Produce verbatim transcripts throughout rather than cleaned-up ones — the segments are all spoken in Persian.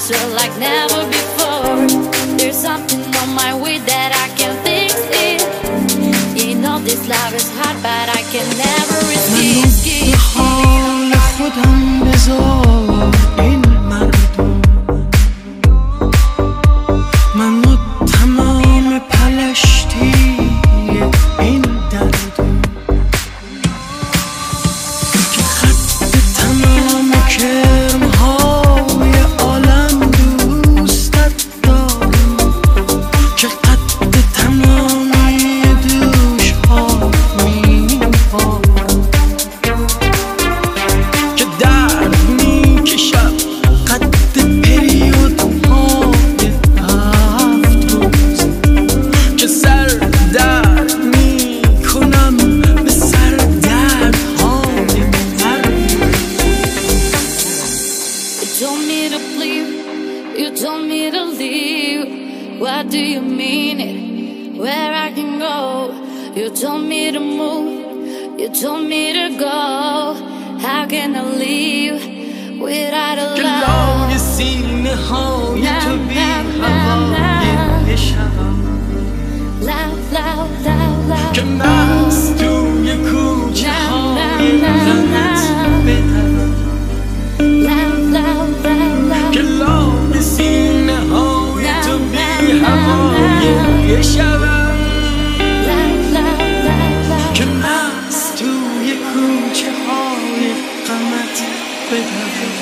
swear like never before. There's something on my way that I can fix it. You know this love is hard but I can never resist it. به حال خودم بذار این مردم، منو تمام پلشتی این دردم که خط تمام کرمهای عالم دوستت دارم، که قد تمامی دوشها میبارم، که درد میکشم قد پریودهای هفت روز، که سر درد میکنم به سر دردهای هر You told me to leave, you told me to leave. What do you mean it? Where I can go? You told me to move, you told me to go. How can I leave without a که love? لای سینه های تو بی هوای شبم، Love, love, love, love. که مست توی کوچه های غمت بدوم، Love, love, love, love. که لای سینه های تو بی هوای شبم، Love, love, love, love. که مست توی کوچه های غمت بدوم.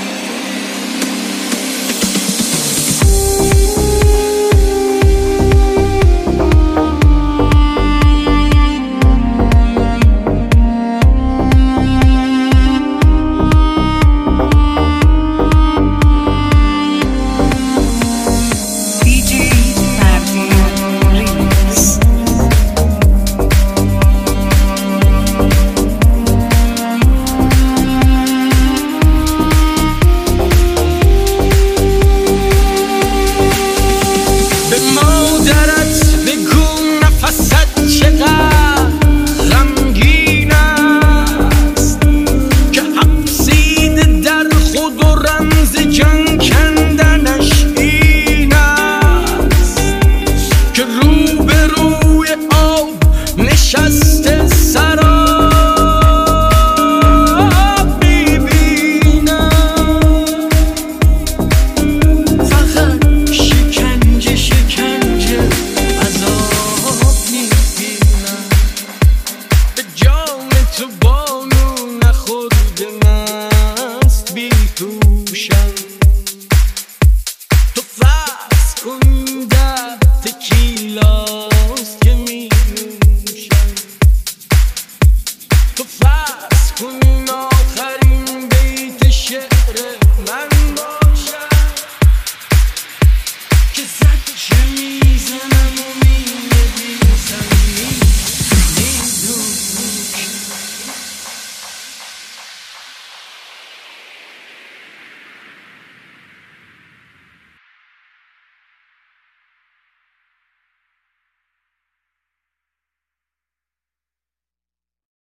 به مادرت بگو نفست چقدر غمگین است، که حبسیده در خود و رمز جان کندنش این است، که رو به روی آب نشسته سراب میبینم، فقط شکنجه شکنجه عذاب میبینم، به جان تو بانو نخورده مست بیهوشم، تو فرض کن در تکیلاست که می‌نوشم، تو فرض کن آخرین بیت شعر من